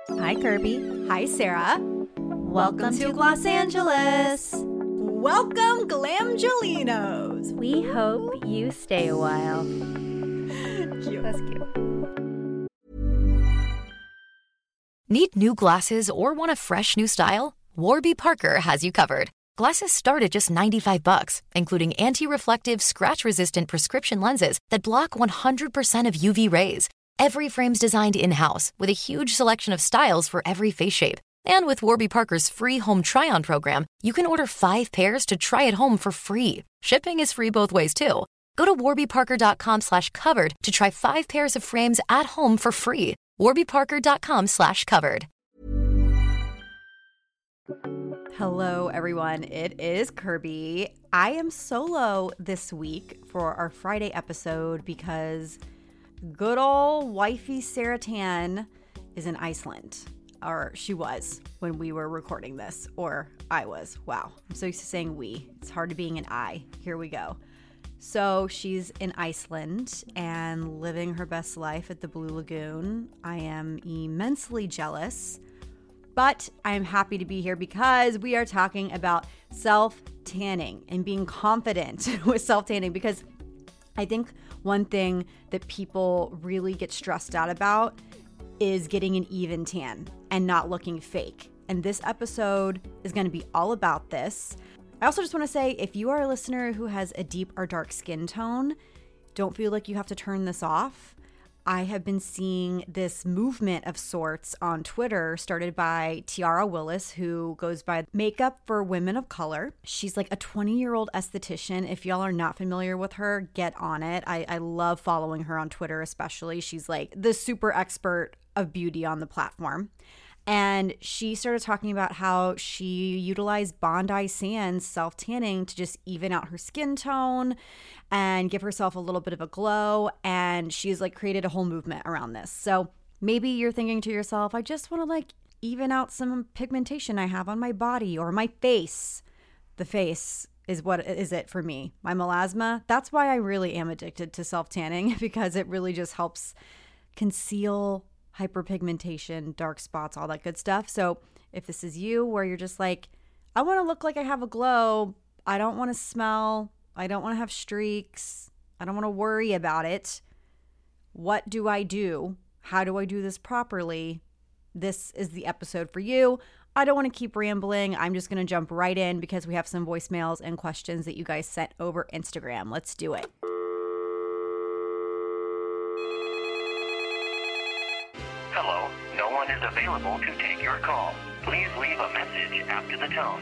Hi, Kirby. Hi, Sarah. Welcome to Los Angeles. Welcome, Glamgelinos. We hope you stay a while. Cute. That's cute. Need new glasses or want a fresh new style? Warby Parker has you covered. Glasses start at just $95, including anti-reflective, scratch-resistant prescription lenses that block 100% of UV rays. Every frame's designed in-house with a huge selection of styles for every face shape. And with Warby Parker's free home try-on program, you can order 5 pairs to try at home for free. Shipping is free both ways, too. Go to warbyparker.com/covered to try 5 pairs of frames at home for free. warbyparker.com/covered. Hello, everyone. It is Kirby. I am solo this week for our Friday episode because good old wifey Sarah Tan is in Iceland. Or she was when we were recording this. Or I was. Wow. I'm so used to saying we. It's hard to being an I. Here we go. So she's in Iceland and living her best life at the Blue Lagoon. I am immensely jealous. But I'm happy to be here because we are talking about self-tanning and being confident with self-tanning, because I think one thing that people really get stressed out about is getting an even tan and not looking fake. And this episode is going to be all about this. I also just want to say, if you are a listener who has a deep or dark skin tone, don't feel like you have to turn this off. I have been seeing this movement of sorts on Twitter started by Tiara Willis, who goes by Makeup for Women of Color. She's like a 20-year-old esthetician. If y'all are not familiar with her, get on it. I love following her on Twitter especially. She's like the super expert of beauty on the platform. And she started talking about how she utilized Bondi Sands self-tanning to just even out her skin tone and give herself a little bit of a glow. And she's like created a whole movement around this. So maybe you're thinking to yourself, I just want to like even out some pigmentation I have on my body or my face. The face is what is it for me. My melasma. That's why I really am addicted to self-tanning, because it really just helps conceal hyperpigmentation, dark spots, all that good stuff. So if this is you, where you're just like, I want to look like I have a glow, I don't want to smell, I don't want to have streaks, I don't want to worry about it. What do I do? How do I do this properly? This is the episode for you. I don't want to keep rambling. I'm just going to jump right in because we have some voicemails and questions that you guys sent over Instagram. Let's do it. Hello, no one is available to take your call. Please leave a message after the tone.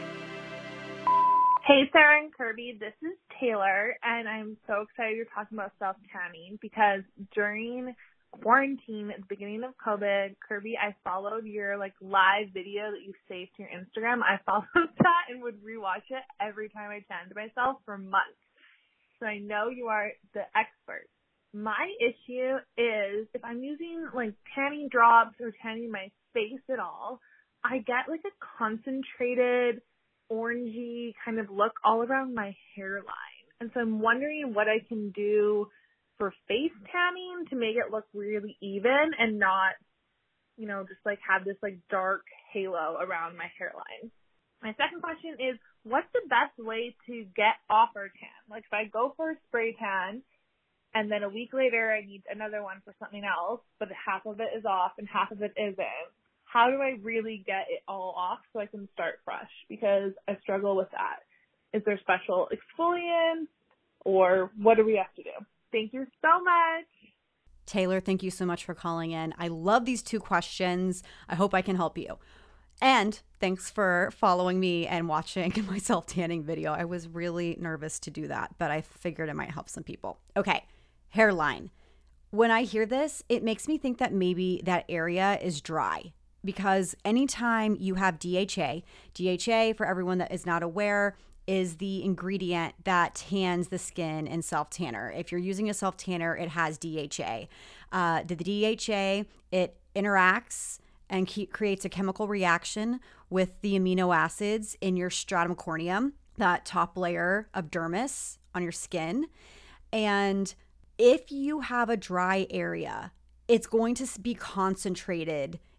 Hey, Sarah and Kirby, this is Taylor, and I'm so excited you're talking about self-tanning because during quarantine at the beginning of COVID, Kirby, I followed your live video that you saved to your Instagram. I followed that and would rewatch it every time I tanned myself for months. So I know you are the expert. My issue is if I'm using tanning drops or tanning my face at all, I get a concentrated orangey kind of look all around my hairline. And so I'm wondering what I can do for face tanning to make it look really even and not, just have this dark halo around my hairline. My second question is, what's the best way to get off our tan? If I go for a spray tan, and then a week later, I need another one for something else, but half of it is off and half of it isn't. How do I really get it all off so I can start fresh? Because I struggle with that. Is there special exfoliants, or what do we have to do? Thank you so much. Taylor, thank you so much for calling in. I love these two questions. I hope I can help you. And thanks for following me and watching my self-tanning video. I was really nervous to do that, but I figured it might help some people. Okay. Hairline. When I hear this, it makes me think that maybe that area is dry, because anytime you have DHA, for everyone that is not aware, is the ingredient that tans the skin in self-tanner. If you're using a self-tanner, it has DHA. The DHA, it interacts and creates a chemical reaction with the amino acids in your stratum corneum, that top layer of dermis on your skin. And if you have a dry area, it's going to be concentrated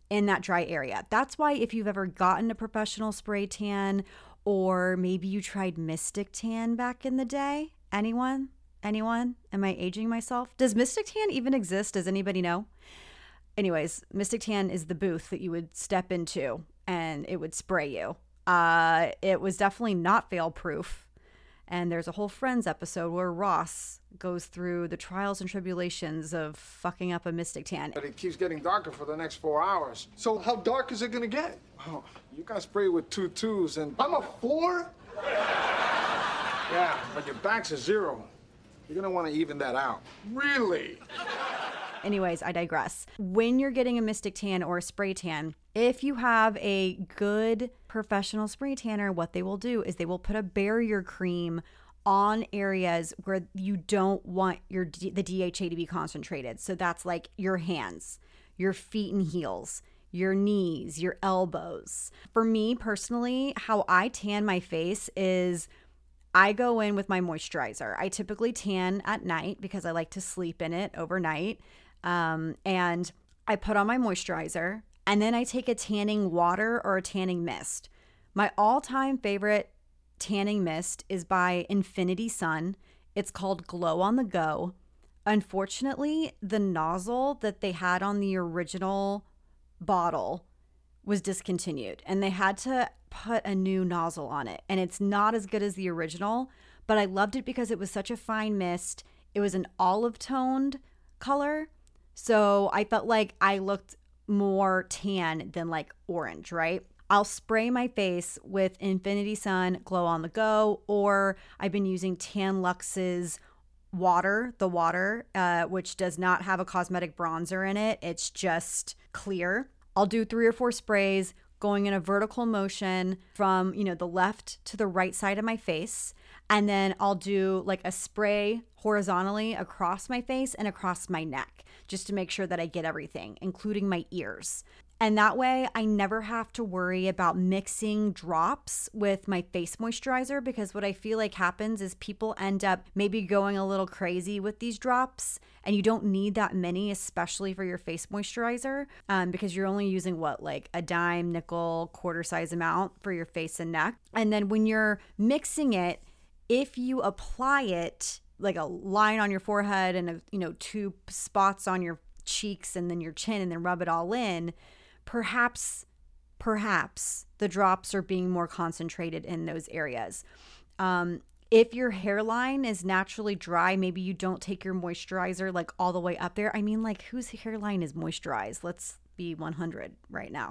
in that dry area. That's why if you've ever gotten a professional spray tan, or maybe you tried Mystic Tan back in the day. Anyone? Am I aging myself? Does Mystic Tan even exist? Does anybody know? Anyways, Mystic Tan is the booth that you would step into and it would spray you. It was definitely not fail proof. And there's a whole Friends episode where Ross goes through the trials and tribulations of fucking up a Mystic Tan. But it keeps getting darker for the next 4 hours. So how dark is it gonna get? Oh, you got sprayed with 2 2s and I'm a 4? Yeah, but your back's a 0. You're gonna wanna even that out. Really? Anyways, I digress. When you're getting a Mystic Tan or a spray tan, if you have a good professional spray tanner, what they will do is they will put a barrier cream on areas where you don't want the DHA to be concentrated. So that's like your hands, your feet and heels, your knees, your elbows. For me personally, how I tan my face is I go in with my moisturizer. I typically tan at night because I like to sleep in it overnight. And I put on my moisturizer and then I take a tanning water or a tanning mist. My all-time favorite tanning mist is by Infinity Sun. It's called Glow on the Go. Unfortunately, the nozzle that they had on the original bottle was discontinued and they had to put a new nozzle on it. And it's not as good as the original, but I loved it because it was such a fine mist. It was an olive-toned color. So I felt like I looked more tan than like orange, right? I'll spray my face with Infinity Sun Glow on the Go, or I've been using Tan Lux's water, which does not have a cosmetic bronzer in it. It's just clear. I'll do 3 or 4 sprays going in a vertical motion from, the left to the right side of my face. And then I'll do like a spray horizontally across my face and across my neck, just to make sure that I get everything, including my ears. And that way I never have to worry about mixing drops with my face moisturizer, because what I feel like happens is people end up maybe going a little crazy with these drops, and you don't need that many, especially for your face moisturizer, because you're only using like a dime, nickel, quarter size amount for your face and neck. And then when you're mixing it, if you apply it like a line on your forehead and 2 spots on your cheeks and then your chin and then rub it all in, perhaps the drops are being more concentrated in those areas. If your hairline is naturally dry, maybe you don't take your moisturizer like all the way up there. I mean, like, whose hairline is moisturized? Let's be 100 right now.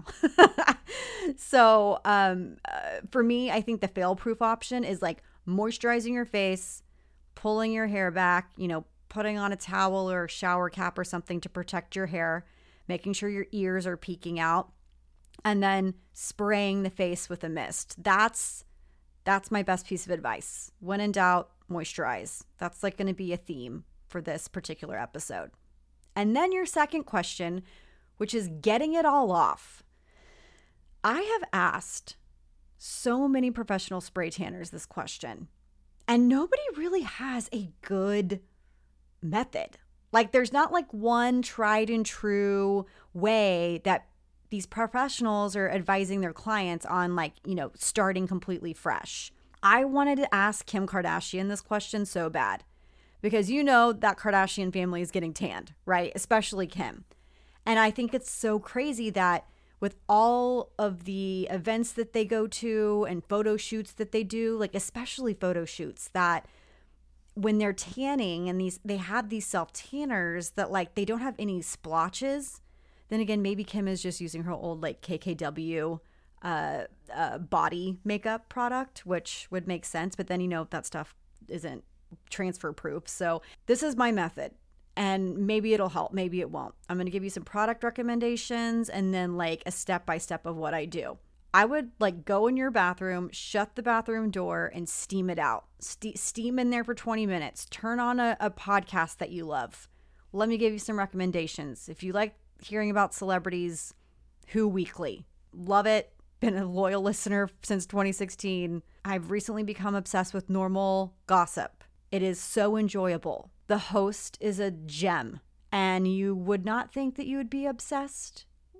So for me, I think the fail-proof option is like moisturizing your face, pulling your hair back, putting on a towel or a shower cap or something to protect your hair, making sure your ears are peeking out, and then spraying the face with a mist. That's my best piece of advice. When in doubt, moisturize. That's like going to be a theme for this particular episode. And then your second question, which is getting it all off. I have asked so many professional spray tanners this question, and nobody really has a good method. Like, there's not like one tried and true way that these professionals are advising their clients on, like, starting completely fresh. I wanted to ask Kim Kardashian this question so bad, because that Kardashian family is getting tanned, right? Especially Kim. And I think it's so crazy that with all of the events that they go to and photo shoots that they do, like especially photo shoots, that when they're tanning and they have these self tanners that like they don't have any splotches. Then again, maybe Kim is just using her old like KKW body makeup product, which would make sense. But then that stuff isn't transfer proof. So this is my method. And maybe it'll help, maybe it won't. I'm going to give you some product recommendations and then like a step-by-step of what I do. I would like go in your bathroom, shut the bathroom door, and steam it out. Steam in there for 20 minutes. Turn on a podcast that you love. Let me give you some recommendations. If you like hearing about celebrities, Who Weekly. Love it. Been a loyal listener since 2016. I've recently become obsessed with Normal Gossip. It is so enjoyable. The host is a gem, and you would not think that you would be obsessed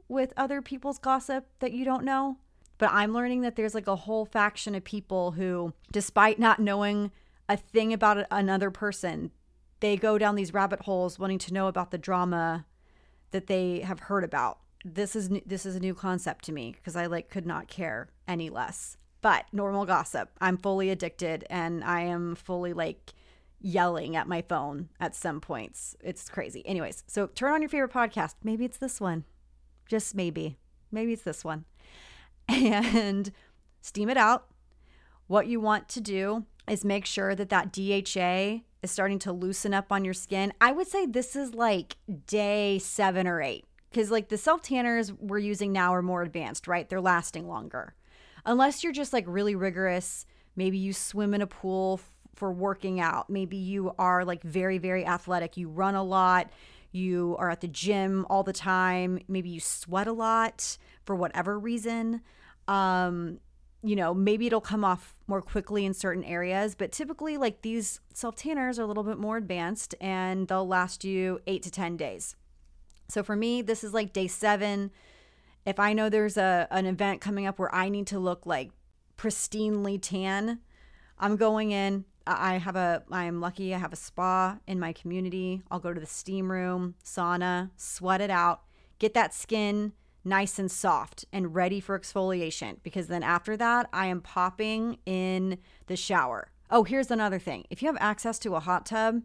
with other people's gossip that you don't know. But I'm learning that there's like a whole faction of people who, despite not knowing a thing about another person, they go down these rabbit holes wanting to know about the drama that they have heard about. This is a new concept to me because I like could not care any less. But normal gossip, I'm fully addicted and I am fully like yelling at my phone at some points. It's crazy. Anyways, so turn on your favorite podcast. Maybe it's this one. Just maybe. Maybe it's this one. And steam it out. What you want to do is make sure that DHA is starting to loosen up on your skin. I would say this is like day 7 or 8 because like the self tanners we're using now are more advanced, right? They're lasting longer. Unless you're just like really rigorous, maybe you swim in a pool for working out. Maybe you are like very, very athletic. You run a lot. You are at the gym all the time. Maybe you sweat a lot for whatever reason. Maybe it'll come off more quickly in certain areas, but typically like these self tanners are a little bit more advanced and they'll last you 8 to 10 days. So for me, this is like day 7. If I know there's an event coming up where I need to look like pristinely tan, I'm going in. I'm lucky I have a spa in my community. I'll go to the steam room, sauna, sweat it out, get that skin nice and soft and ready for exfoliation because then after that, I am popping in the shower. Oh, here's another thing. If you have access to a hot tub,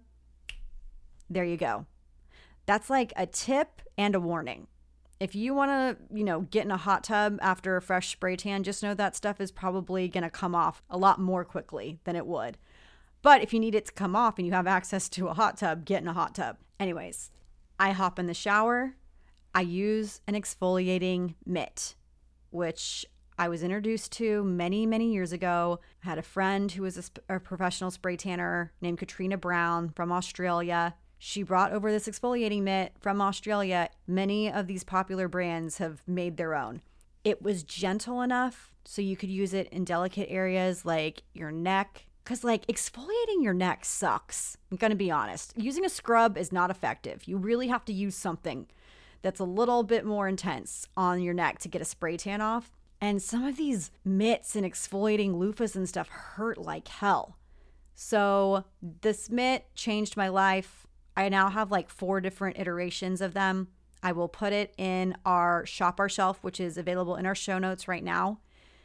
there you go. That's like a tip and a warning. If you want to, get in a hot tub after a fresh spray tan, just know that stuff is probably going to come off a lot more quickly than it would. But if you need it to come off and you have access to a hot tub, get in a hot tub. Anyways, I hop in the shower. I use an exfoliating mitt, which I was introduced to many, many years ago. I had a friend who was a professional spray tanner named Katrina Brown from Australia. She brought over this exfoliating mitt from Australia. Many of these popular brands have made their own. It was gentle enough so you could use it in delicate areas like your neck. Because like exfoliating your neck sucks. I'm going to be honest. Using a scrub is not effective. You really have to use something that's a little bit more intense on your neck to get a spray tan off. And some of these mitts and exfoliating loofahs and stuff hurt like hell. So this mitt changed my life. I now have like 4 different iterations of them. I will put it in our Shop Our Shelf, which is available in our show notes right now.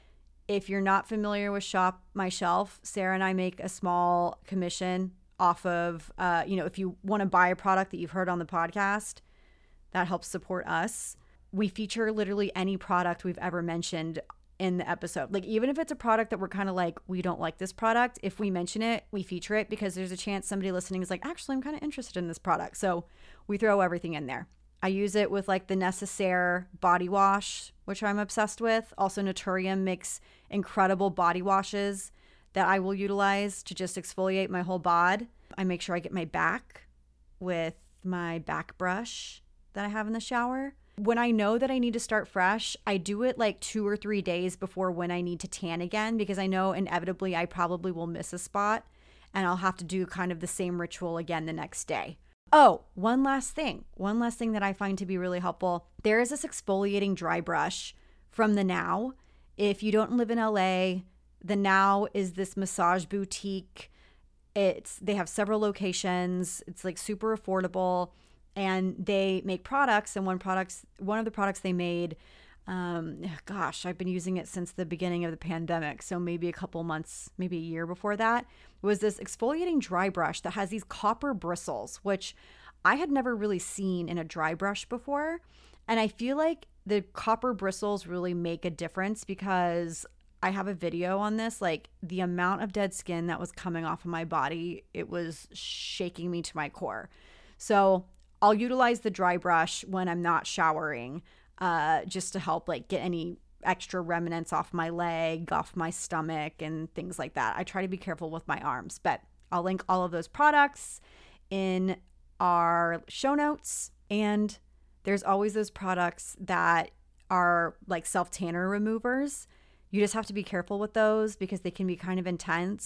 If you're not familiar with Shop My Shelf, Sarah and I make a small commission off of, if you want to buy a product that you've heard on the podcast, that helps support us. We feature literally any product we've ever mentioned in the episode. Like even if it's a product that we're kind of like, we don't like this product, if we mention it, we feature it because there's a chance somebody listening is like, actually, I'm kind of interested in this product. So we throw everything in there. I use it with like the Necessaire body wash, which I'm obsessed with. Also, Naturium makes incredible body washes that I will utilize to just exfoliate my whole bod. I make sure I get my back with my back brush that I have in the shower. When I know that I need to start fresh, I do it like 2 or 3 days before when I need to tan again because I know inevitably I probably will miss a spot and I'll have to do kind of the same ritual again the next day. Oh, one last thing that I find to be really helpful. There is this exfoliating dry brush from The Now. If you don't live in LA, The Now is this massage boutique. They have several locations. It's like super affordable. And they make products, and one of the products they made, I've been using it since the beginning of the pandemic, so maybe a couple months, maybe a year before that, was this exfoliating dry brush that has these copper bristles, which I had never really seen in a dry brush before. And I feel like the copper bristles really make a difference because I have a video on this, like the amount of dead skin that was coming off of my body, it was shaking me to my core. So I'll utilize the dry brush when I'm not showering, just to help like get any extra remnants off my leg, off my stomach, and things like that. I try to be careful with my arms, but I'll link all of those products in our show notes. And there's always those products that are like self-tanner removers. You just have to be careful with those because they can be kind of intense.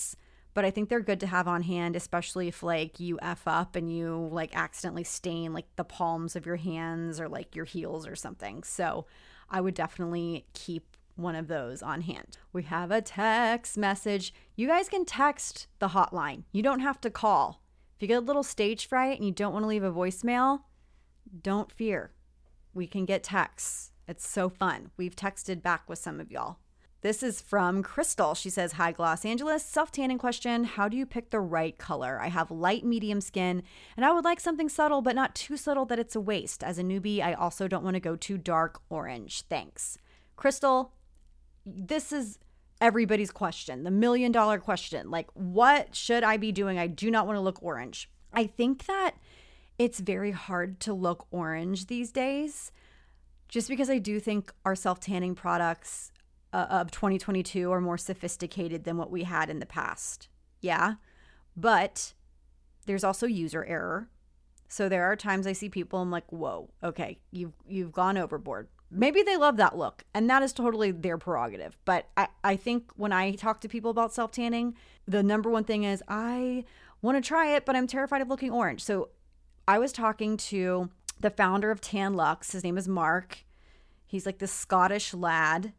but I think they're good to have on hand, especially if like you F up and you like accidentally stain like the palms of your hands or like your heels or something. So I would definitely keep one of those on hand. We have a text message. You guys can text the hotline. You don't have to call. If you get a little stage fright and you don't want to leave a voicemail, don't fear. We can get texts. It's so fun. We've texted back with some of y'all. This is from Crystal. She says, hi, Los Angeles. Self-tanning question. How do you pick the right color? I have light medium skin and I would like something subtle, but not too subtle that it's a waste. As a newbie, I also don't want to go too dark orange. Thanks. Crystal, this is everybody's question, the $1 million question. Like, what should I be doing? I do not want to look orange. I think that it's very hard to look orange these days, just because I do think our self-tanning products of 2022 are more sophisticated than what we had in the past. Yeah, but there's also user error. So there are times I see people, I'm like, whoa, okay, you've gone overboard. Maybe they love that look, and that is totally their prerogative. But I think when I talk to people about self-tanning, the number one thing is I want to try it, but I'm terrified of looking orange. So I was talking to the founder of Tan Luxe. His name is Mark. He's like this Scottish lad.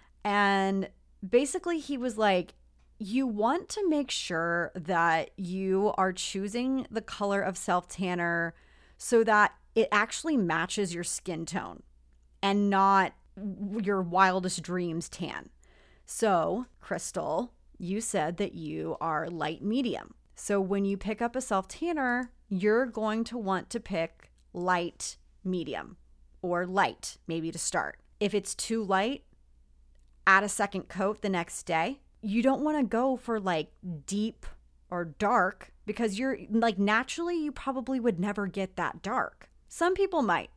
And basically he was like, you want to make sure that you are choosing the color of self-tanner so that it actually matches your skin tone and not your wildest dreams tan. So, Crystal, you said that you are light medium. So when you pick up a self-tanner, you're going to want to pick light medium or light, maybe to start. If it's too light, add a second coat the next day. You don't want to go for like deep or dark because you're like naturally you probably would never get that dark. Some people might.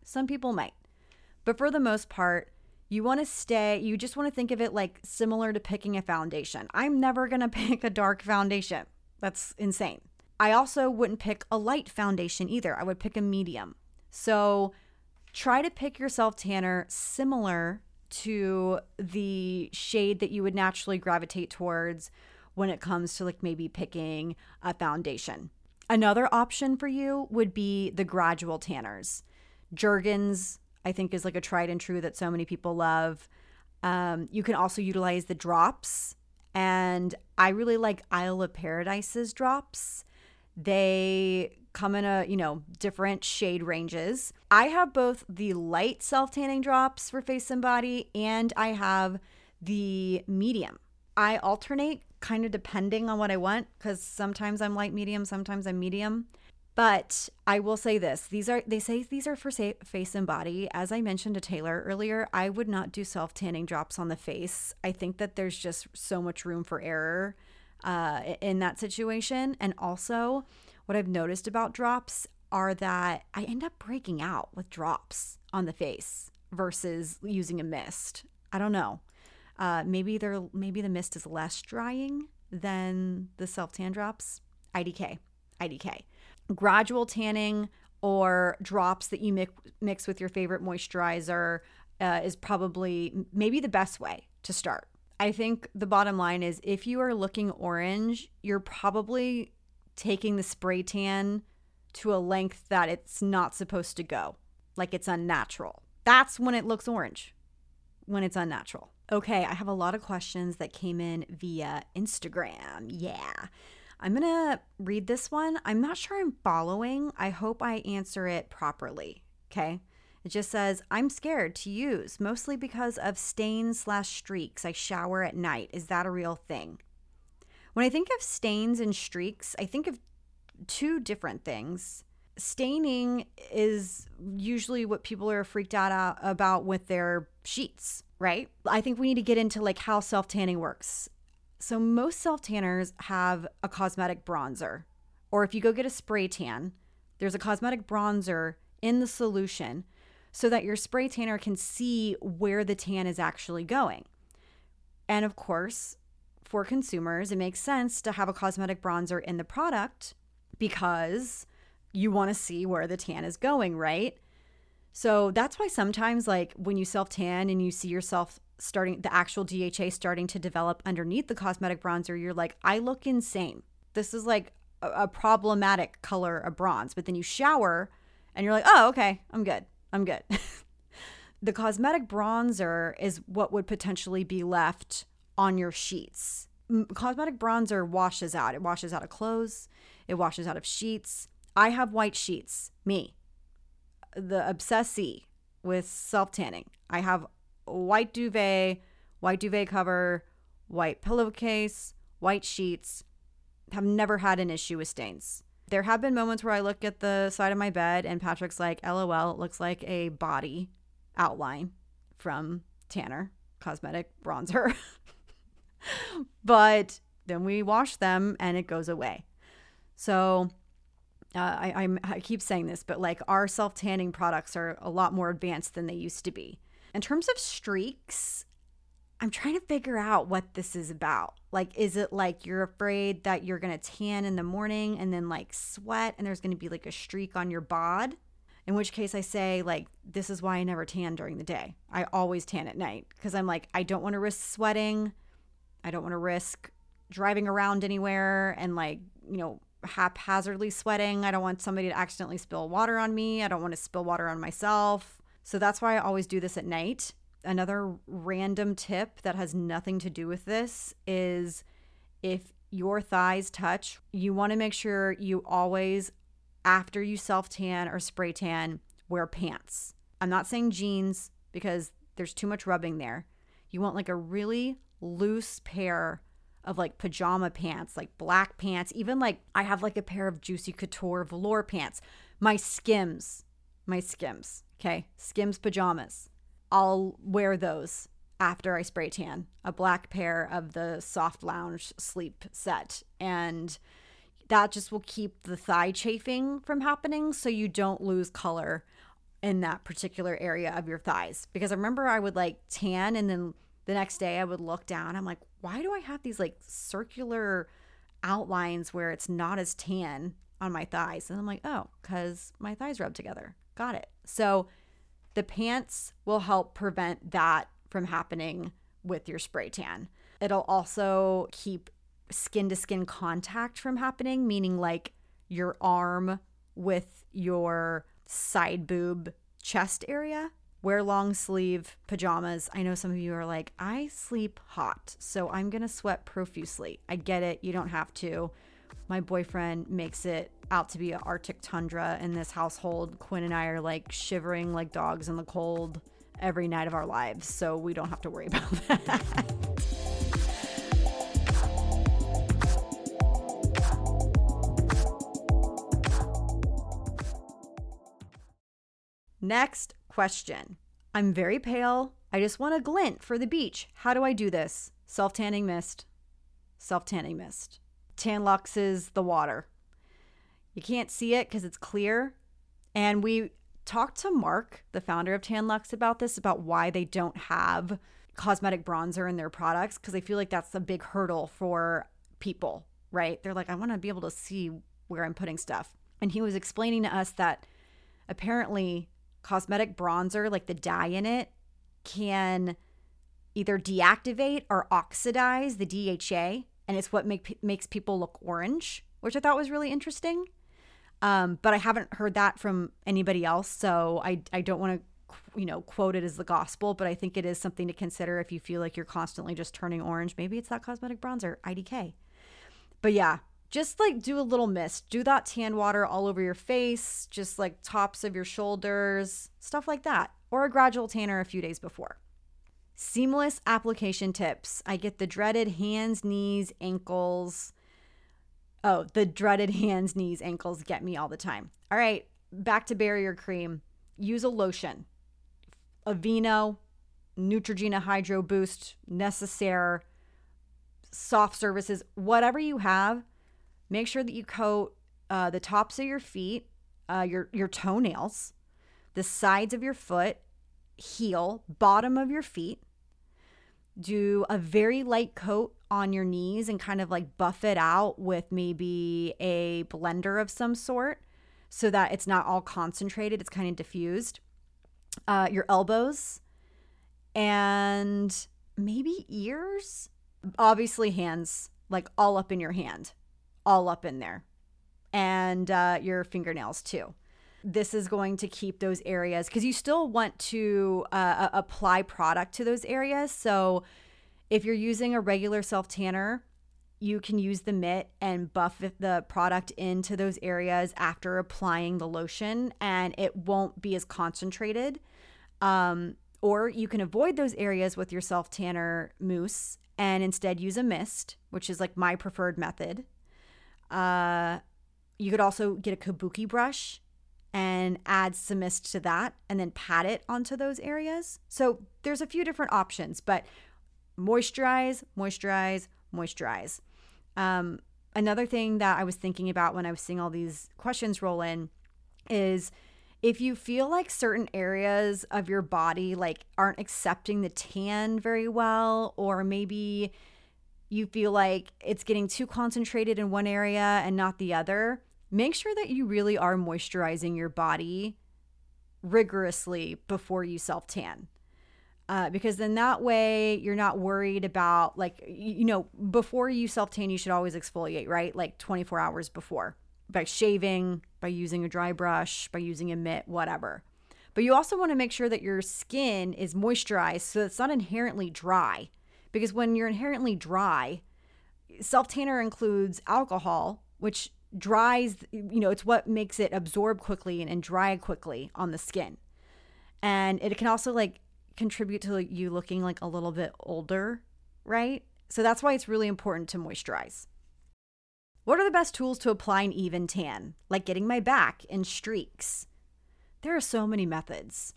But for the most part, you just want to think of it like similar to picking a foundation. I'm never going to pick a dark foundation. That's insane. I also wouldn't pick a light foundation either. I would pick a medium. So try to pick your self-tanner similar to the shade that you would naturally gravitate towards when it comes to like maybe picking a foundation. Another option for you would be the gradual tanners. Jergens, I think, is like a tried and true that so many people love. You can also utilize the drops, and I really like Isle of Paradise's drops. They come in different shade ranges. I have both the light self-tanning drops for face and body, and I have the medium. I alternate kind of depending on what I want, because sometimes I'm light medium, sometimes I'm medium. But I will say this, they say these are for face and body. As I mentioned to Taylor earlier, I would not do self-tanning drops on the face. I think that there's just so much room for error in that situation. And also, what I've noticed about drops are that I end up breaking out with drops on the face versus using a mist. I don't know. Maybe the mist is less drying than the self-tan drops. IDK. Gradual tanning or drops that you mix with your favorite moisturizer is probably maybe the best way to start. I think the bottom line is if you are looking orange, you're probably taking the spray tan to a length that it's not supposed to go. Like it's unnatural. That's when it looks orange, when it's unnatural. Okay, I have a lot of questions that came in via Instagram. Yeah. I'm going to read this one. I'm not sure I'm following. I hope I answer it properly. Okay. It just says, I'm scared to use, mostly because of stains/streaks. I shower at night. Is that a real thing? When I think of stains and streaks, I think of two different things. Staining is usually what people are freaked out about with their sheets, right? I think we need to get into like how self-tanning works. So most self-tanners have a cosmetic bronzer, or if you go get a spray tan, there's a cosmetic bronzer in the solution so that your spray tanner can see where the tan is actually going. And of course, for consumers, it makes sense to have a cosmetic bronzer in the product because you want to see where the tan is going, right? So that's why sometimes like when you self-tan and you see yourself the actual DHA starting to develop underneath the cosmetic bronzer, you're like, I look insane. This is like a problematic color of bronze. But then you shower and you're like, oh, okay, I'm good. The cosmetic bronzer is what would potentially be left on your sheets. Cosmetic bronzer washes out. It washes out of clothes. It washes out of sheets. I have white sheets. Me, the obsessee with self-tanning. I have white duvet cover, white pillowcase, white sheets. Have never had an issue with stains. There have been moments where I look at the side of my bed and Patrick's like, LOL, it looks like a body outline from Tanner cosmetic bronzer. But then we wash them and it goes away. So I keep saying this, but like our self-tanning products are a lot more advanced than they used to be. In terms of streaks, I'm trying to figure out what this is about. Like, is it like you're afraid that you're going to tan in the morning and then like sweat and there's going to be like a streak on your bod? In which case I say, like, this is why I never tan during the day. I always tan at night because I'm like, I don't want to risk sweating. I don't want to risk driving around anywhere and like, you know, haphazardly sweating. I don't want somebody to accidentally spill water on me. I don't want to spill water on myself. So that's why I always do this at night. Another random tip that has nothing to do with this is if your thighs touch, you want to make sure you always, after you self-tan or spray tan, wear pants. I'm not saying jeans because there's too much rubbing there. You want like a really loose pair of like pajama pants, like black pants. Even like I have like a pair of Juicy Couture velour pants. My Skims, okay? Skims pajamas. I'll wear those after I spray tan. A black pair of the Soft Lounge sleep set. And that just will keep the thigh chafing from happening so you don't lose color in that particular area of your thighs. Because I remember I would like tan and then the next day I would look down. I'm like, why do I have these like circular outlines where it's not as tan on my thighs? And I'm like, oh, because my thighs rub together. Got it. So the pants will help prevent that from happening with your spray tan. It'll also keep skin to skin contact from happening, meaning like your arm with your side boob chest area. Wear long sleeve pajamas. I know some of you are like, I sleep hot, so I'm going to sweat profusely. I get it. You don't have to. My boyfriend makes it out to be an Arctic tundra in this household. Quinn and I are like shivering like dogs in the cold every night of our lives, so we don't have to worry about that. Next question. I'm very pale. I just want a glint for the beach. How do I do this? Self-tanning mist. Self-tanning mist. Tan-Luxe is the water. You can't see it because it's clear. And we talked to Mark, the founder of Tan-Luxe, about this, about why they don't have cosmetic bronzer in their products, because I feel like that's a big hurdle for people, right? They're like, I want to be able to see where I'm putting stuff. And he was explaining to us that apparently cosmetic bronzer, like the dye in it, can either deactivate or oxidize the DHA, and it's what makes people look orange, which I thought was really interesting. But I haven't heard that from anybody else, so I don't want to quote it as the gospel, but I think it is something to consider if you feel like you're constantly just turning orange. Maybe it's that cosmetic bronzer, IDK. But yeah, just like do a little mist. Do that tan water all over your face, just like tops of your shoulders, stuff like that. Or a gradual tanner a few days before. Seamless application tips. I get the dreaded hands, knees, ankles. Oh, the dreaded hands, knees, ankles get me all the time. All right, back to barrier cream. Use a lotion. Aveeno, Neutrogena Hydro Boost, Necessaire, Soft Services, whatever you have. Make sure that you coat the tops of your feet, your toenails, the sides of your foot, heel, bottom of your feet. Do a very light coat on your knees and kind of like buff it out with maybe a blender of some sort so that it's not all concentrated. It's kind of diffused. Your elbows and maybe ears. Obviously hands, like all up in your hand, all up in there, and your fingernails too. This is going to keep those areas, because you still want to apply product to those areas. So if you're using a regular self-tanner, you can use the mitt and buff the product into those areas after applying the lotion, and it won't be as concentrated. Or you can avoid those areas with your self-tanner mousse and instead use a mist, which is like my preferred method. You could also get a kabuki brush and add some mist to that and then pat it onto those areas. So there's a few different options, but moisturize, moisturize, moisturize. Another thing that I was thinking about when I was seeing all these questions roll in is if you feel like certain areas of your body like aren't accepting the tan very well, or maybe you feel like it's getting too concentrated in one area and not the other, make sure that you really are moisturizing your body rigorously before you self-tan. Because then that way you're not worried about, like, before you self-tan, you should always exfoliate, right? Like 24 hours before, by shaving, by using a dry brush, by using a mitt, whatever. But you also want to make sure that your skin is moisturized so it's not inherently dry. Because when you're inherently dry, self-tanner includes alcohol, which dries, it's what makes it absorb quickly and dry quickly on the skin. And it can also like contribute to you looking like a little bit older, right? So that's why it's really important to moisturize. What are the best tools to apply an even tan? Like getting my back in streaks. There are so many methods.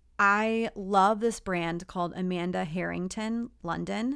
I love this brand called Amanda Harrington, London.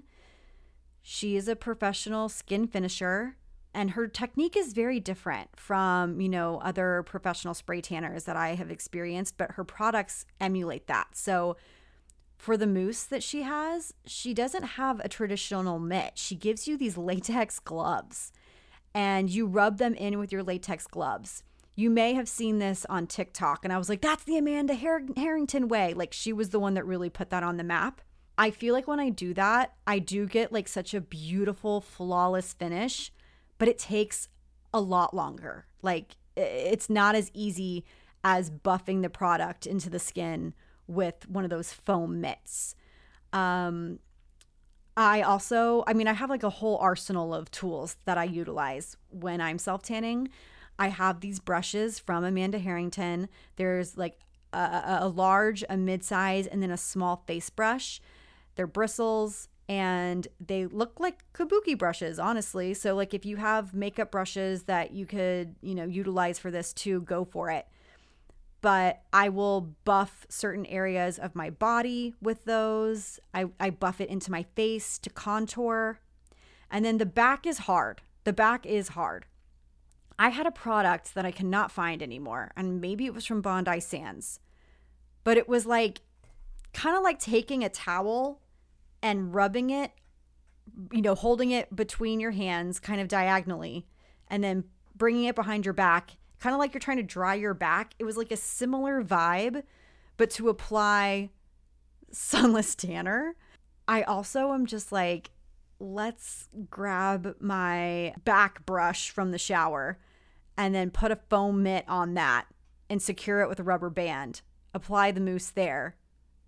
She is a professional skin finisher, and her technique is very different from, other professional spray tanners that I have experienced, but her products emulate that. So for the mousse that she has, she doesn't have a traditional mitt. She gives you these latex gloves, and you rub them in with your latex gloves. You may have seen this on TikTok, and I was like, that's the Amanda Harrington way. Like, she was the one that really put that on the map. I feel like when I do that, I do get like such a beautiful, flawless finish, but it takes a lot longer. Like, it's not as easy as buffing the product into the skin with one of those foam mitts. I have like a whole arsenal of tools that I utilize when I'm self-tanning. I have these brushes from Amanda Harrington. There's like a large, a mid-size, and then a small face brush. They're bristles and they look like kabuki brushes, honestly. So like if you have makeup brushes that you could, utilize for this too, go for it. But I will buff certain areas of my body with those. I buff it into my face to contour. And then the back is hard. The back is hard. I had a product that I cannot find anymore, and maybe it was from Bondi Sands, but it was like kind of like taking a towel and rubbing it, holding it between your hands kind of diagonally, and then bringing it behind your back, kind of like you're trying to dry your back. It was like a similar vibe, but to apply sunless tanner. I also am just like, let's grab my back brush from the shower and then put a foam mitt on that and secure it with a rubber band. Apply the mousse there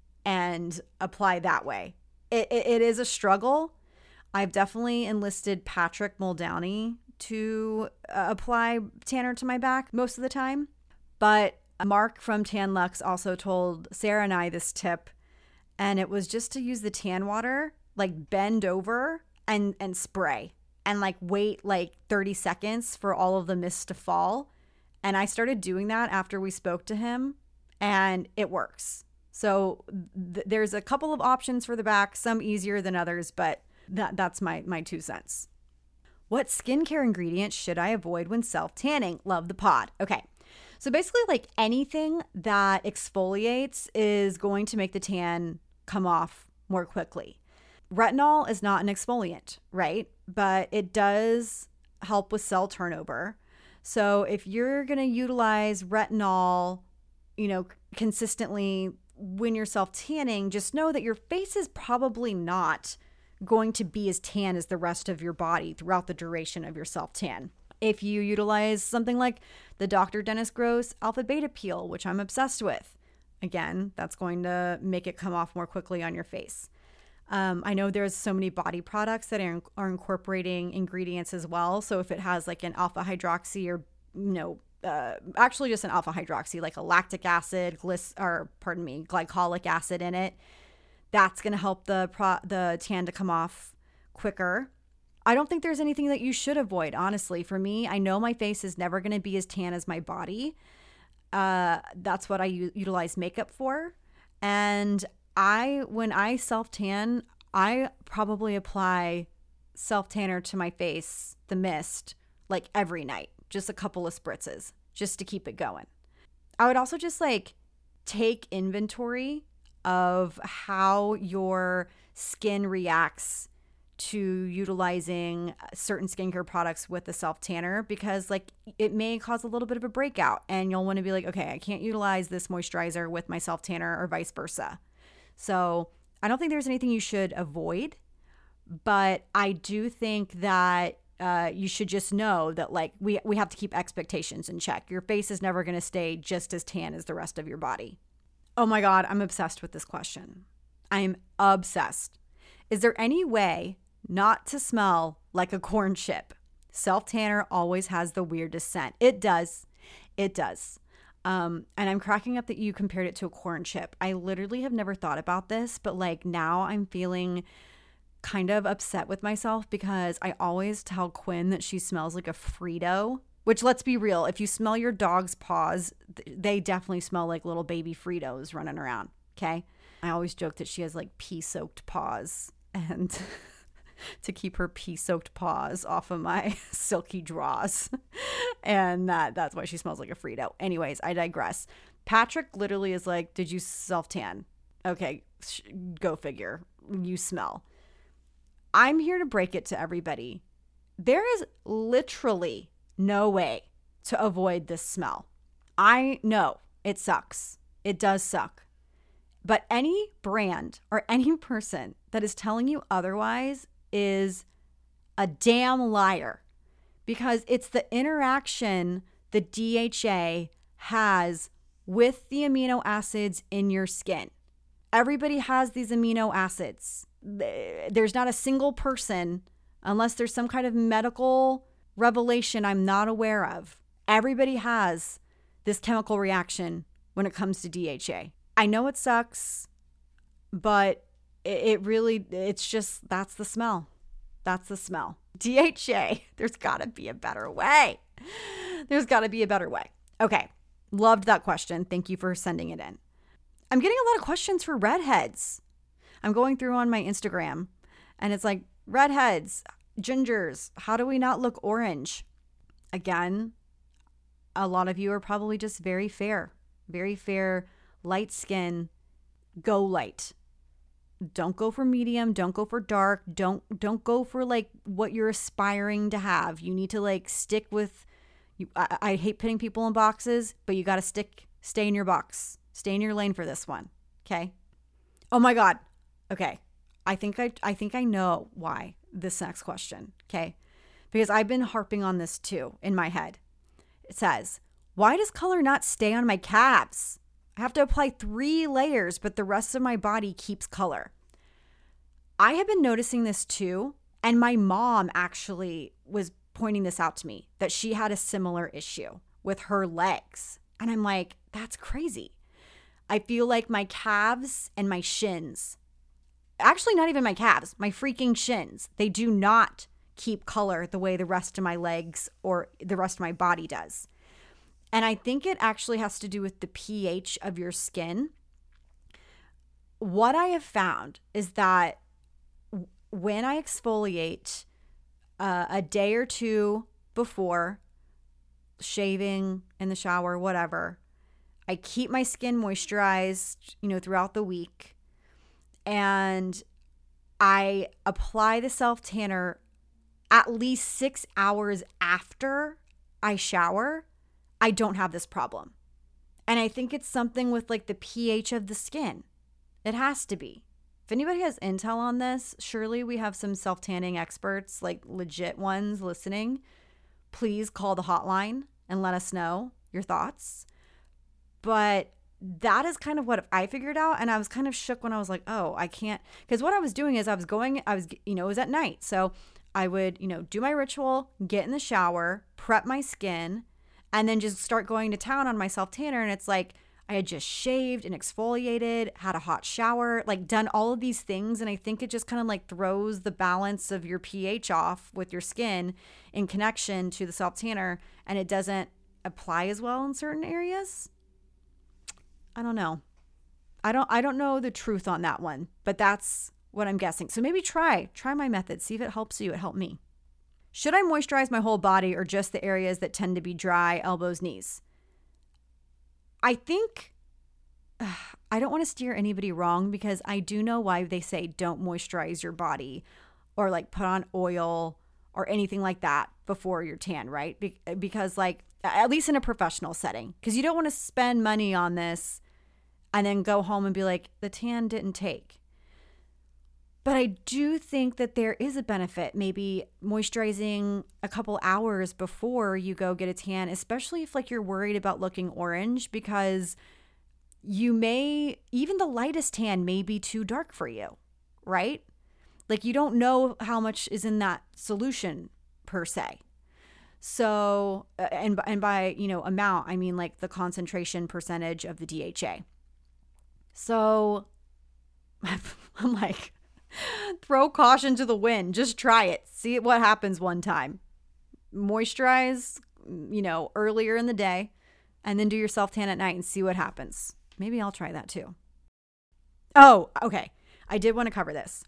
and apply that way. It is a struggle. I've definitely enlisted Patrick Muldowney to apply tanner to my back most of the time. But Mark from Tan Luxe also told Sarah and I this tip, and it was just to use the tan water, like bend over and spray and like wait like 30 seconds for all of the mist to fall. And I started doing that after we spoke to him, and it works. So there's a couple of options for the back, some easier than others, but that's my 2 cents. What skincare ingredients should I avoid when self-tanning? Love the pod. Okay. So basically like anything that exfoliates is going to make the tan come off more quickly. Retinol is not an exfoliant, right? But it does help with cell turnover. So if you're going to utilize retinol, consistently when you're self-tanning, just know that your face is probably not going to be as tan as the rest of your body throughout the duration of your self-tan. If you utilize something like the Dr. Dennis Gross Alpha Beta Peel, which I'm obsessed with, again, that's going to make it come off more quickly on your face. I know there's so many body products that are incorporating ingredients as well. So if it has like an alpha hydroxy or, actually just an alpha hydroxy, like a lactic acid, glycolic acid in it, that's going to help the tan to come off quicker. I don't think there's anything that you should avoid, honestly. For me, I know my face is never going to be as tan as my body. That's what I utilize makeup for. And when I self-tan, I probably apply self-tanner to my face, the mist, like every night, just a couple of spritzes, just to keep it going. I would also just like take inventory of how your skin reacts to utilizing certain skincare products with the self-tanner, because like it may cause a little bit of a breakout and you'll want to be like, okay, I can't utilize this moisturizer with my self-tanner or vice versa. So I don't think there's anything you should avoid, but I do think that you should just know that like we have to keep expectations in check. Your face is never going to stay just as tan as the rest of your body. Oh my God, I'm obsessed with this question. I'm obsessed. Is there any way not to smell like a corn chip? Self-tanner always has the weirdest scent. It does. It does. And I'm cracking up that you compared it to a corn chip. I literally have never thought about this, but like now I'm feeling kind of upset with myself because I always tell Quinn that she smells like a Frito, which, let's be real, if you smell your dog's paws, they definitely smell like little baby Fritos running around. Okay. I always joke that she has like pee-soaked paws, and to keep her pee-soaked paws off of my silky draws. And that's why she smells like a Frito. Anyways, I digress. Patrick literally is like, did you self-tan? Okay, go figure. You smell. I'm here to break it to everybody. There is literally no way to avoid this smell. I know it sucks. It does suck. But any brand or any person that is telling you otherwise is a damn liar, because it's the interaction the DHA has with the amino acids in your skin. Everybody has these amino acids. There's not a single person, unless there's some kind of medical revelation I'm not aware of. Everybody has this chemical reaction when it comes to DHA. I know it sucks, but it's just, that's the smell. That's the smell. DHA, there's got to be a better way. There's got to be a better way. Okay. Loved that question. Thank you for sending it in. I'm getting a lot of questions for redheads. I'm going through on my Instagram and it's like, redheads, gingers, how do we not look orange? Again, a lot of you are probably just very fair, light skin. Go light. Don't go for medium. Don't go for dark. Don't go for like what you're aspiring to have. You need to like stick with you. I hate putting people in boxes, but you got to stay in your box. Stay in your lane for this one. Okay. Oh my God. Okay. I think I know why this next question. Okay. Because I've been harping on this too in my head. It says, why does color not stay on my calves? I have to apply 3 layers, but the rest of my body keeps color. I have been noticing this too. And my mom actually was pointing this out to me, that she had a similar issue with her legs. And I'm like, that's crazy. I feel like my calves and my shins, actually not even my calves, my freaking shins, they do not keep color the way the rest of my legs or the rest of my body does. And I think it actually has to do with the pH of your skin. What I have found is that when I exfoliate a day or two before shaving, in the shower, whatever, I keep my skin moisturized, throughout the week. And I apply the self-tanner at least 6 hours after I shower. I don't have this problem. And I think it's something with like the pH of the skin. It has to be. If anybody has intel on this, surely we have some self-tanning experts, like legit ones listening. Please call the hotline and let us know your thoughts. But that is kind of what I figured out. And I was kind of shook when I was like, oh, I can't. Because what I was doing is it was at night. So I would, do my ritual, get in the shower, prep my skin, and then just start going to town on my self-tanner. And it's like, I had just shaved and exfoliated, had a hot shower, like done all of these things. And I think it just kind of like throws the balance of your pH off with your skin in connection to the self-tanner. And it doesn't apply as well in certain areas. I don't know. I don't know the truth on that one, but that's what I'm guessing. So maybe try my method. See if it helps you. It helped me. Should I moisturize my whole body or just the areas that tend to be dry, elbows, knees? I think I don't want to steer anybody wrong because I do know why they say don't moisturize your body or like put on oil or anything like that before your tan, right? Because like, at least in a professional setting, because you don't want to spend money on this and then go home and be like, the tan didn't take. But I do think that there is a benefit, maybe moisturizing a couple hours before you go get a tan, especially if like you're worried about looking orange, because even the lightest tan may be too dark for you, right? Like you don't know how much is in that solution per se. So, and by, amount, I mean like the concentration percentage of the DHA. So I'm like, throw caution to the wind. Just try it. See what happens one time. Moisturize, earlier in the day and then do your self-tan at night and see what happens. Maybe I'll try that too. Oh, okay. I did want to cover this.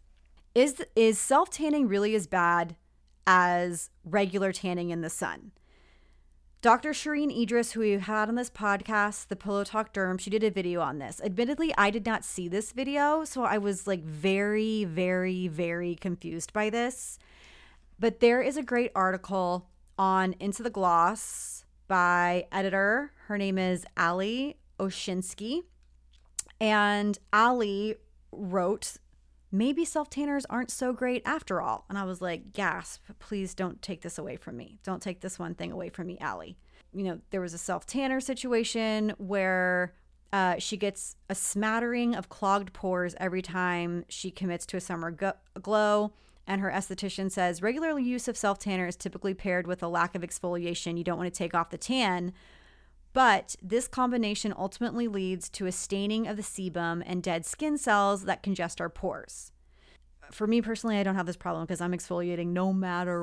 Is self-tanning really as bad as regular tanning in the sun? Dr. Shireen Idris, who we've had on this podcast, the Pillow Talk Derm, she did a video on this. Admittedly, I did not see this video, so I was like very, very, very confused by this. But there is a great article on Into the Gloss by editor. Her name is Ali Oshinsky. And Ali wrote, maybe self-tanners aren't so great after all. And I was like, gasp, please don't take this away from me. Don't take this one thing away from me, Allie. There was a self-tanner situation where she gets a smattering of clogged pores every time she commits to a summer glow. And her esthetician says regular use of self-tanner is typically paired with a lack of exfoliation. You don't want to take off the tan. But this combination ultimately leads to a staining of the sebum and dead skin cells that congest our pores. For me personally, I don't have this problem because I'm exfoliating no matter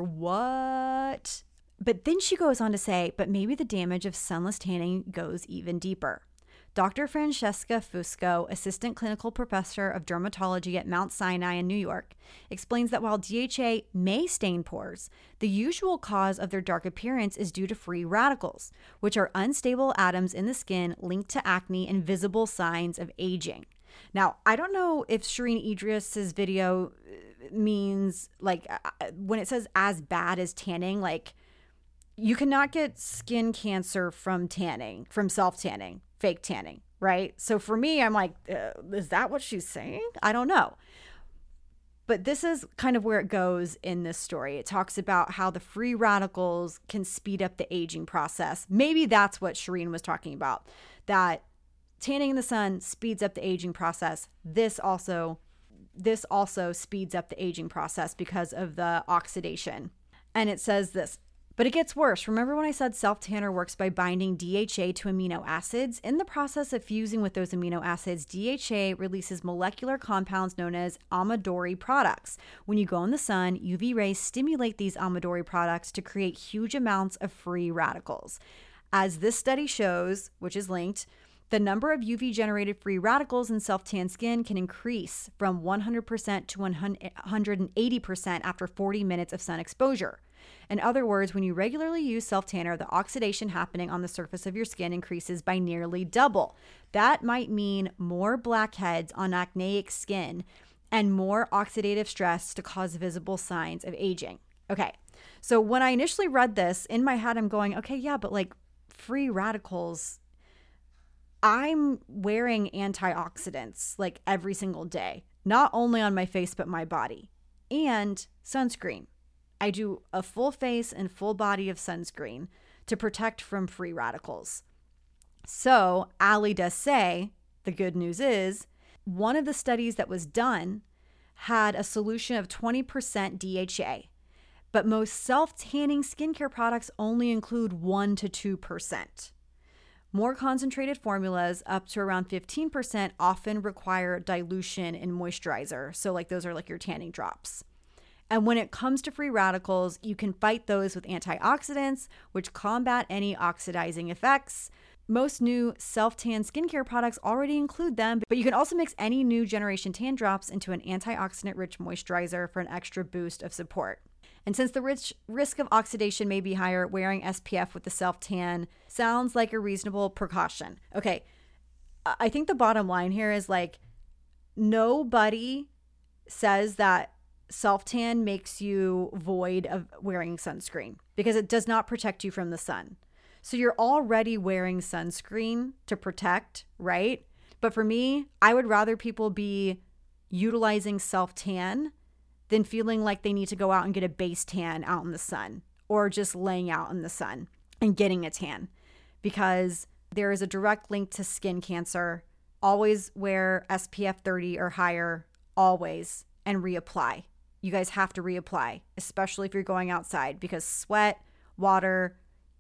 what. But then she goes on to say, but maybe the damage of sunless tanning goes even deeper. Dr. Francesca Fusco, assistant clinical professor of dermatology at Mount Sinai in New York, explains that while DHA may stain pores, the usual cause of their dark appearance is due to free radicals, which are unstable atoms in the skin linked to acne and visible signs of aging. Now, I don't know if Shireen Idris's video means, like, when it says as bad as tanning, like, you cannot get skin cancer from tanning, from self-tanning. Fake tanning, right? So for me, I'm like, is that what she's saying? I don't know. But this is kind of where it goes in this story. It talks about how the free radicals can speed up the aging process. Maybe that's what Shireen was talking about, that tanning in the sun speeds up the aging process. This also speeds up the aging process because of the oxidation. And it says this, but it gets worse. Remember when I said self-tanner works by binding DHA to amino acids? In the process of fusing with those amino acids, DHA releases molecular compounds known as Amadori products. When you go in the sun, UV rays stimulate these Amadori products to create huge amounts of free radicals. As this study shows, which is linked, the number of UV-generated free radicals in self-tan skin can increase from 100% to 180% after 40 minutes of sun exposure. In other words, when you regularly use self-tanner, the oxidation happening on the surface of your skin increases by nearly double. That might mean more blackheads on acneic skin and more oxidative stress to cause visible signs of aging. Okay, so when I initially read this, in my head I'm going, okay, yeah, but like free radicals, I'm wearing antioxidants like every single day, not only on my face, but my body, and sunscreen. I do a full face and full body of sunscreen to protect from free radicals. So, Ali does say, the good news is, one of the studies that was done had a solution of 20% DHA, but most self-tanning skincare products only include 1 to 2%. More concentrated formulas, up to around 15%, often require dilution in moisturizer. So like those are like your tanning drops. And when it comes to free radicals, you can fight those with antioxidants, which combat any oxidizing effects. Most new self-tan skincare products already include them, but you can also mix any new generation tan drops into an antioxidant-rich moisturizer for an extra boost of support. And since the risk of oxidation may be higher, wearing SPF with the self-tan sounds like a reasonable precaution. Okay, I think the bottom line here is like, nobody says that self-tan makes you void of wearing sunscreen because it does not protect you from the sun. So you're already wearing sunscreen to protect, right? But for me, I would rather people be utilizing self-tan than feeling like they need to go out and get a base tan out in the sun or just laying out in the sun and getting a tan, because there is a direct link to skin cancer. Always wear SPF 30 or higher, always, and reapply. You guys have to reapply, especially if you're going outside, because sweat, water,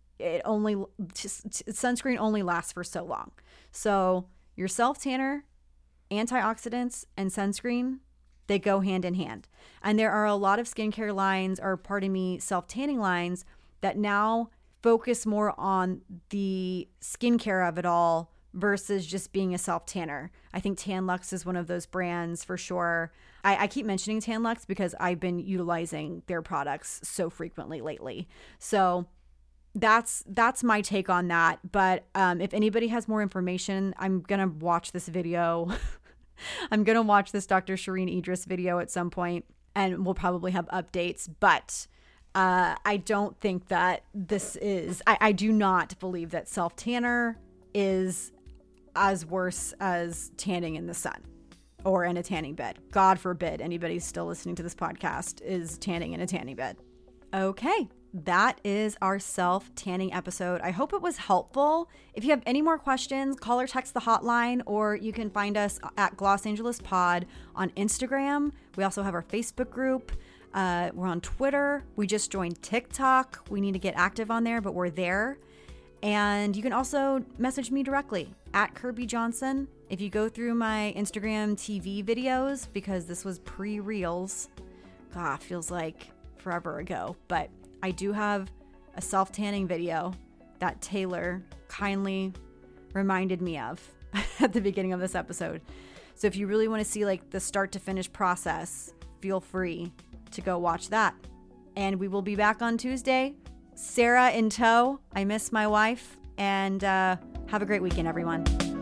sunscreen only lasts for so long. So your self-tanner, antioxidants, and sunscreen, they go hand in hand. And there are a lot of skincare lines, or self-tanning lines that now focus more on the skincare of it all versus just being a self-tanner. I think Tan-Luxe is one of those brands for sure. I keep mentioning Tan-Luxe because I've been utilizing their products so frequently lately. So that's my take on that. But if anybody has more information, I'm going to watch this video. I'm going to watch this Dr. Shireen Idris video at some point, and we'll probably have updates. But I don't think that I do not believe that self-tanner is as worse as tanning in the sun or in a tanning bed. God forbid anybody still listening to this podcast is tanning in a tanning bed. Okay. That is our self-tanning episode. I hope it was helpful. If you have any more questions, call or text the hotline, or you can find us at Gloss Angeles Pod on Instagram. We also have our Facebook group. We're on Twitter. We just joined TikTok. We need to get active on there, but we're there. And you can also message me directly at Kirby Johnson. If you go through my Instagram TV videos, because this was pre-reels, God, feels like forever ago, but I do have a self-tanning video that Taylor kindly reminded me of at the beginning of this episode. So if you really want to see like the start to finish process, feel free to go watch that. And we will be back on Tuesday. Sarah in tow. I miss my wife. And have a great weekend, everyone.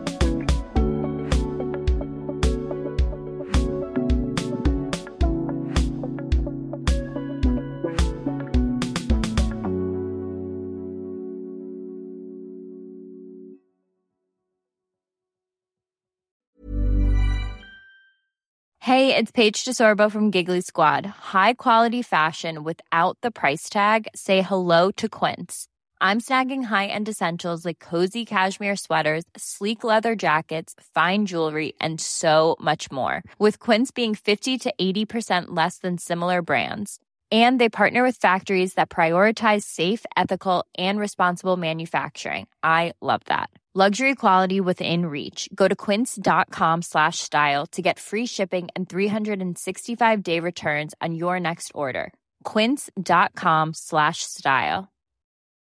Hey, it's Paige DeSorbo from Giggly Squad. High quality fashion without the price tag. Say hello to Quince. I'm snagging high-end essentials like cozy cashmere sweaters, sleek leather jackets, fine jewelry, and so much more. With Quince being 50 to 80% less than similar brands. And they partner with factories that prioritize safe, ethical, and responsible manufacturing. I love that. Luxury quality within reach. Go to quince.com/style to get free shipping and 365-day returns on your next order. Quince.com/style.